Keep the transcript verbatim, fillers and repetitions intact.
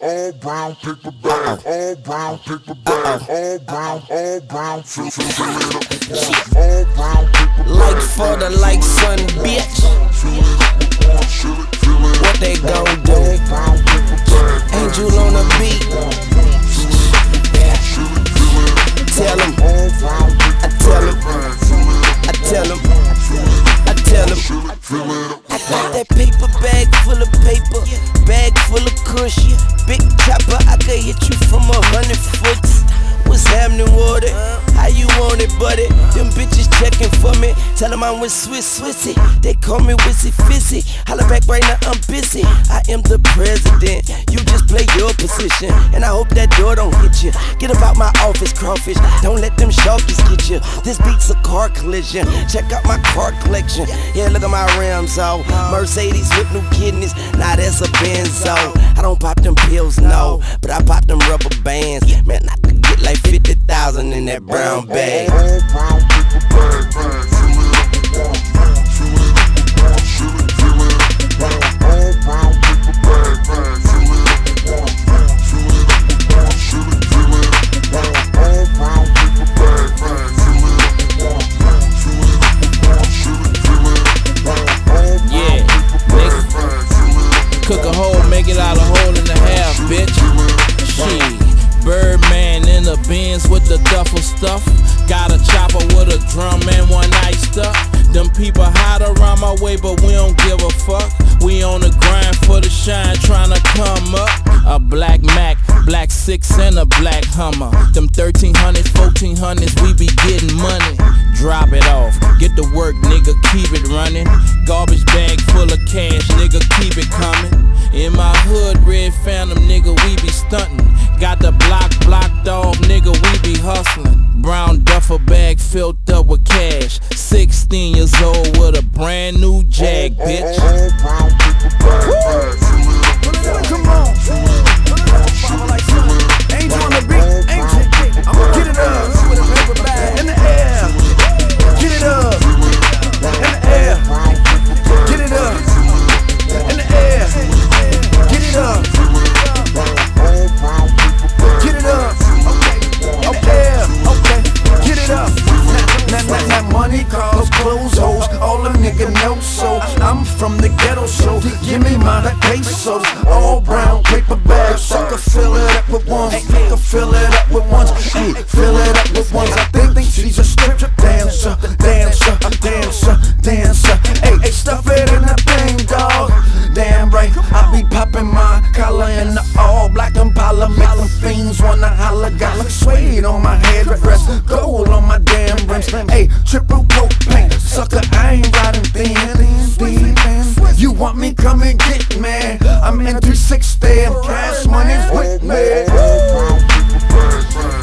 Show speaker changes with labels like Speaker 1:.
Speaker 1: All brown paper bag, all brown paper bag, all brown, all brown, fill, fill, fill it up with orange. All brown paper bag,
Speaker 2: like father, like son, bitch.
Speaker 1: fill it up with orange, fill it, fill it up.
Speaker 2: What they gon' do?
Speaker 1: All brown paper bag,
Speaker 2: Angel on the beat. Tell him, I tell him, I tell him, I tell him. I got that paper bag full of paper, bag full of kush. Big chopper, I could hit you from a hundred foot. What's happening, water? How you want it, buddy? Them bitches checking for me. Tell them I'm with Swiss Swissy. They call me Wissy Fizzy. Holla back right now, I'm busy. I am the president. You just play your position. And I hope that door don't hit you. Get about my office, crawfish. Don't let them sharkies get you. This beat's a car collision. Check out my car collection. Yeah, look at my rims, oh. Mercedes with new kidneys. Nah, that's a Benzo. I don't pop them pills, no. But I pop them rubber bands. Man, I could get like fifty thousand in that brown bag.
Speaker 1: All brown paper bag, bag, fill it up with orange, fill it up with orange, fill it, fill it up with orange. All brown paper bag, bag, fill it up with orange, fill it up with orange, fill it, fill it up with orange. All brown paper bag, bag, fill it up with orange, fill it up with orange, fill it, fill it up with orange. All
Speaker 3: Yeah,
Speaker 1: brown paper bag, bag, fill it up with
Speaker 3: cook a hole, make it out a hole and a half, bitch. Shit. Birdman in the Benz with the duffel stuff. Got a chopper with a drum and one iced up. Them people hide around my way, but we don't give a fuck. We on the grind for the shine, tryna come up. A black Mac, black six and a black Hummer. Them thirteen hundreds, fourteen hundreds, we be getting money. Drop it off, get to work, nigga, keep it running. Garbage bag full of cash, nigga, keep it coming. In my hood, Red Phantom, nigga, we be stunting. Got the block blocked off, nigga, we be hustling. Brown duffel bag filled up with cash. sixteen years old with a brand new Jag, bitch.
Speaker 1: all brown paper bag, bag, fill it up with orange.
Speaker 4: Come on, Angel on the beat, Angel. I'ma get it up with a paper bag in the air. Get it up in the air. Get it up in the air. Get it up. Get it up. Okay, okay, okay. Get it up. Now, now, now, money calls, clothes, hoes. All a nigga know so. I'm from the ghetto, so give me my pesos. All brown paper bags, so I can fill it up with ones. I can fill it up with ones. Hey, fill it up with ones. I think, think she's a stripper dancer, dancer, dancer, dancer. Hey, hey, stuff it in that thing, dog. Damn right, I be popping my collar in the all black Impala, make them fiends wanna holler. Got like suede on my headdress, gold on my damn rims. Hey, triple coat paint, sucker, I ain't riding thin, thin, thin. You want me, come and get me. I'm in three sixty and cash money's with me.
Speaker 1: All brown paper bag, bag.